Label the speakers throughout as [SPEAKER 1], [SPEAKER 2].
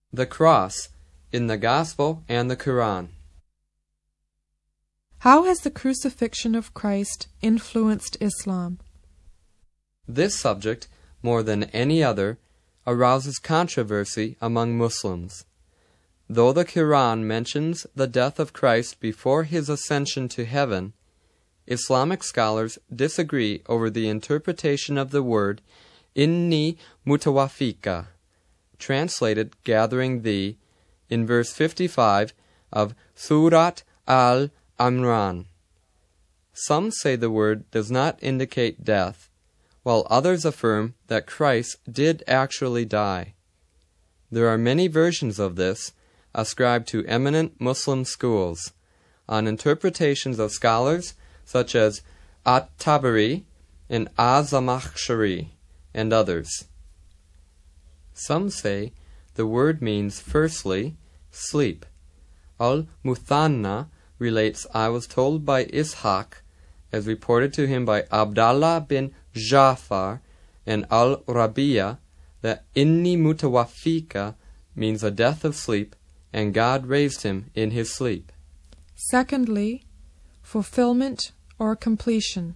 [SPEAKER 1] The cross in the Gospel and the Quran.
[SPEAKER 2] How has the crucifixion of Christ influenced Islam?
[SPEAKER 1] This subject, more than any other, arouses controversy among Muslims. Though the Quran mentions the death of Christ before his ascension to heaven, Islamic scholars disagree over the interpretation of the word inni mutawafika, translated gathering thee, in verse 55 of Surat al-Imran. Some say the word does not indicate death, while others affirm that Christ did actually die. There are many versions of this ascribed to eminent Muslim schools, on interpretations of scholars such as At-Tabari and Az-Zamakhshari and others. Some say the word means, firstly, sleep. Al-Muthanna relates, I was told by Ishaq, as reported to him by Abdallah bin Ja'far and Al-Rabi'a, that inni mutawafika means a death of sleep, and God raised him in his sleep.
[SPEAKER 2] Secondly, fulfillment or completion,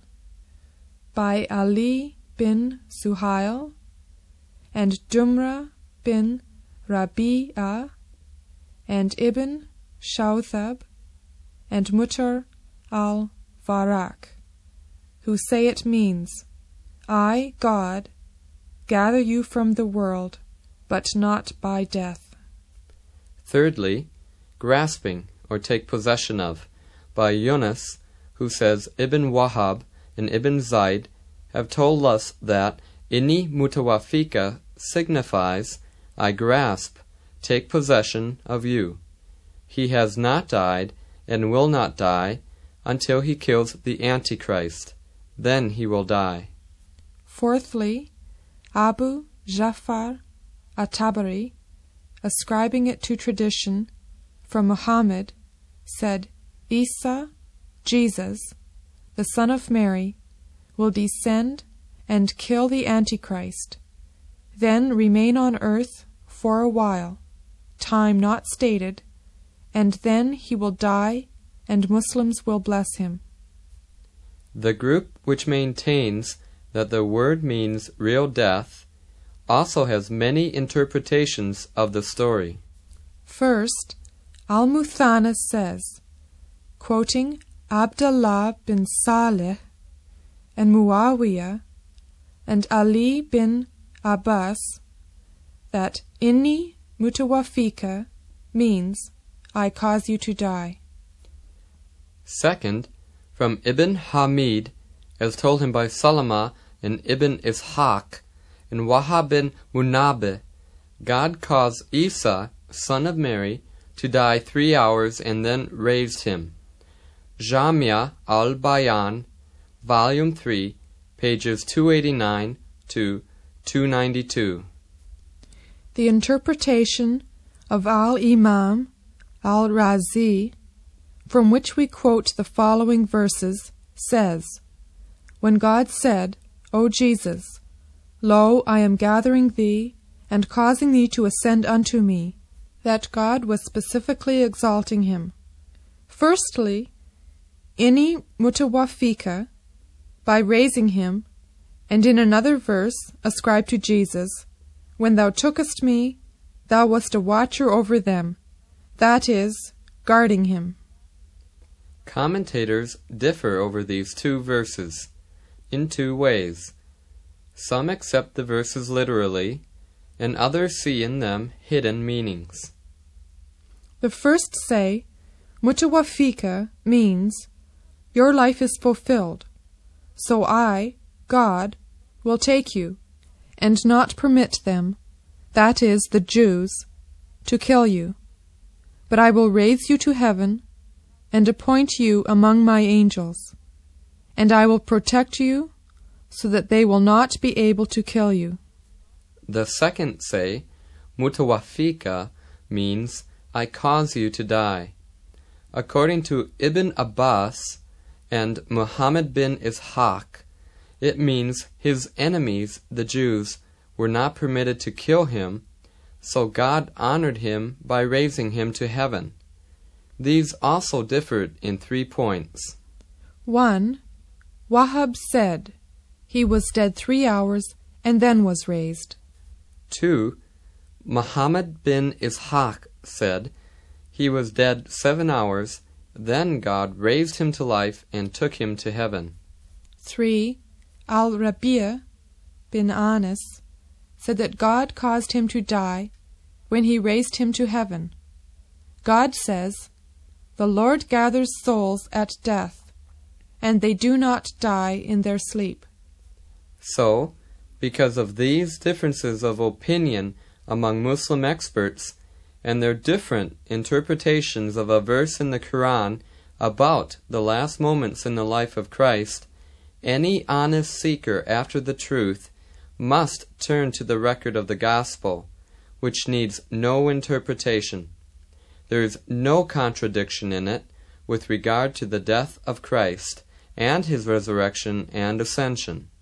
[SPEAKER 2] by Ali bin Suhail and Dumra bin Rabi'a and Ibn Shawthab and Mutar al-Varaq, who say it means, I, God, gather you from the world, but not by death.
[SPEAKER 1] Thirdly, grasping or take possession of, by Yunus, who says Ibn Wahab and Ibn Zayd have told us that inni mutawafika signifies, I grasp, take possession of you. He has not died and will not die until he kills the Antichrist. Then he will die.
[SPEAKER 2] Fourthly, Abu Ja'far at-Tabari, ascribing it to tradition from Muhammad, said, Isa, Jesus, the son of Mary, will descend and kill the Antichrist, then remain on earth for a while, time not stated, and then he will die and Muslims will bless him.
[SPEAKER 1] The group which maintains that the word means real death also has many interpretations of the story.
[SPEAKER 2] First, Al-Muthanna says, quoting Abdullah bin Saleh and Muawiyah and Ali bin Abbas, that inni mutawafika means, I cause you to die.
[SPEAKER 1] Second, from Ibn Hamid, as told him by Salama and Ibn Ishaq and Wahab bin Munabbih, God caused Isa, son of Mary, to die 3 hours and then raised him. Jamia al-Bayan, Volume 3, pages 289 to 292.
[SPEAKER 2] The interpretation of Al-Imam al-Razi, from which we quote the following verses, says, when God said, O Jesus, lo, I am gathering thee and causing thee to ascend unto me, that God was specifically exalting him. Firstly, inni mutawafika, by raising him, and in another verse ascribed to Jesus, when thou tookest me, thou wast a watcher over them, that is, guarding him.
[SPEAKER 1] Commentators differ over these two verses in two ways. Some accept the verses literally, and others see in them hidden meanings.
[SPEAKER 2] The first say, mutawafika means, your life is fulfilled, so I, God, will take you, and not permit them, that is, the Jews, to kill you. But I will raise you to heaven, and appoint you among my angels, and I will protect you, so that they will not be able to kill you.
[SPEAKER 1] The second say, mutawafika means, I cause you to die. According to Ibn Abbas and Muhammad bin Ishaq, it means his enemies, the Jews, were not permitted to kill him, so God honored him by raising him to heaven. These also differed in 3 points.
[SPEAKER 2] 1. Wahab said, he was dead 3 hours and then was raised.
[SPEAKER 1] 2. Muhammad bin Ishaq said, he was dead 7 hours, then God raised him to life and took him to heaven.
[SPEAKER 2] 3. Al-Rabi' bin Anas said that God caused him to die when he raised him to heaven. God says, "The Lord gathers souls at death, and they do not die in their sleep."
[SPEAKER 1] So, because of these differences of opinion among Muslim experts and their different interpretations of a verse in the Quran about the last moments in the life of Christ, any honest seeker after the truth must turn to the record of the Gospel, which needs no interpretation. There is no contradiction in it with regard to the death of Christ and his resurrection and ascension.